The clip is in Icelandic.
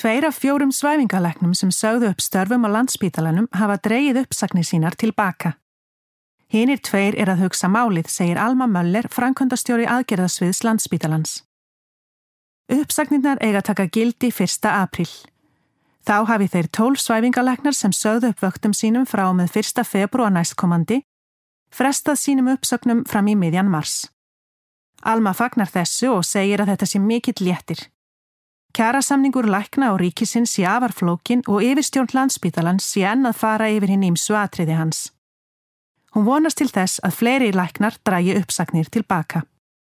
2 af 4 svæfingalæknum sem sögðu upp störfum á Landspítalanum hafa dregið uppsagnir sínar tilbaka. Hinir 2 að hugsa málið, segir Alma Möller, framkvæmdastjóri aðgerðasviðs Landspítalans. Uppsagnirnar eiga að taka gildi 1. apríl. Þá hafi þeir 12 svæfingalæknar sem sögðu upp vöktum sínum frá og með 1. febrúar næstkomandi frestað sínum uppsögnum fram í miðjan mars. Alma fagnar þessu og segir að þetta sé mikill léttir. Kjarasamningur lækna og ríkisins sé afar flókin og yfirstjórn Landspítalans sé enn að fara yfir hin ýmsu atriði hans. Hún vonast til þess að fleiri læknar dragi uppsagnir tilbaka.